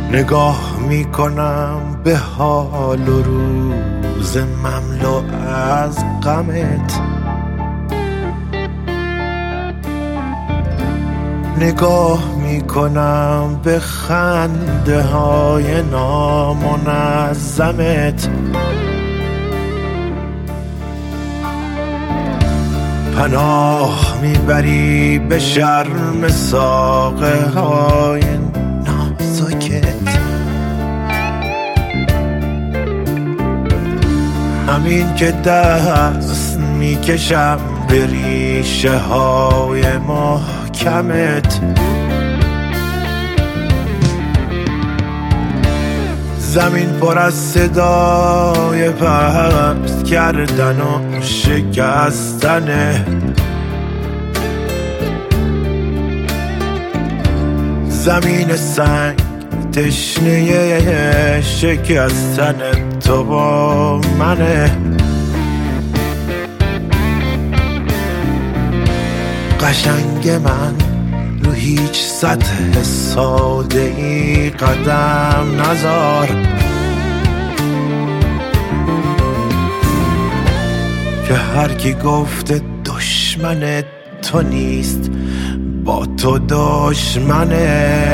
نگاه میکنم به حال و روز مملو از غمت، نگاه میکنم به خنده های نامنظمت، پناه میبری به شرم ساقه های نازکت، همین که دست میکشم به ریشه های محکمت، زمین پر از صدای پست کردن و شکستنه، زمین سنگ تشنه شکستن تو با منه، قشنگ من رو هیچ سطح ساده ای قدم نذار، که هر کی گفته دشمن تو نیست با تو دشمنه،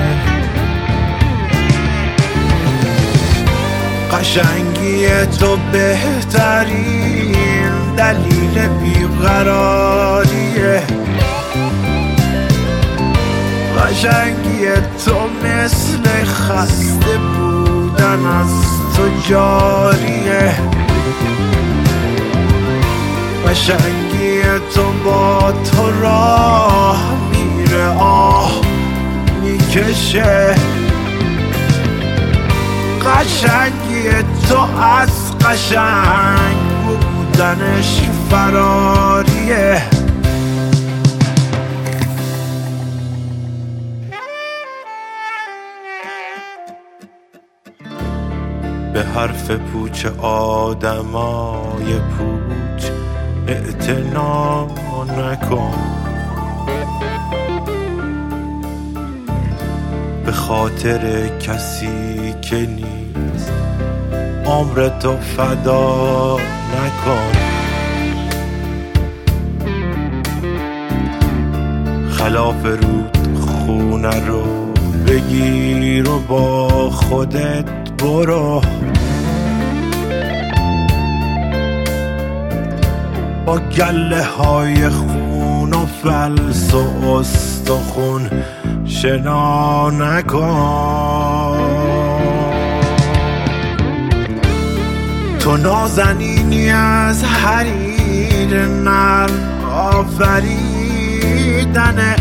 قشنگی تو بهترین دلیل بیقراریه، قشنگی تو مثل خسته بودن از تو جاریه، قشنگی تو با تو راه میره آه میکشه، قشنگی تو از قشنگ بودنش فراریه، به حرف پوچ آدمای پوچ اعتنا نکن، به خاطر کسی که نیست عمرتو فدا نکن، خلاف رود خونه رو بگیر و با خودت برو، با گله های خون و فلس و استخون شنا نکن، تو نازنینی از حریر نرم آفریدنت،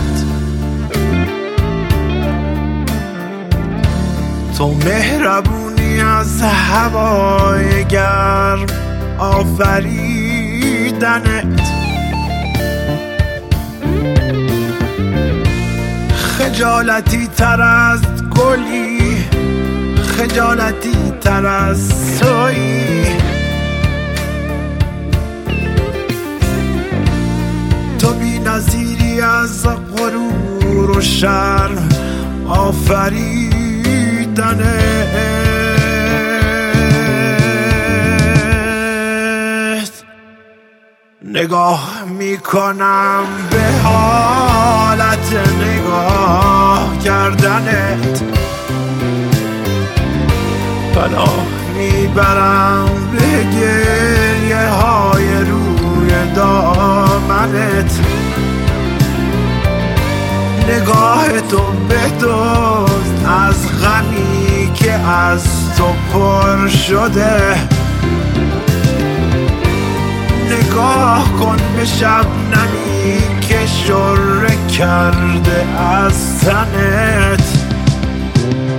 تو مهربونی از هوای گرم آفریدنت، خجالتی تر از گلی، خجالتی تر از تویی، تو بی نظیری از غرور و شرم آفریدنت، نگاه میکنم به حالت نگاه کردنت، پناه میبرم به گریه های روی دامنت، نگاه تو بدزد از غمی که از تو پر شده، نگاه کن به شبنمی که شره کرده از تنت،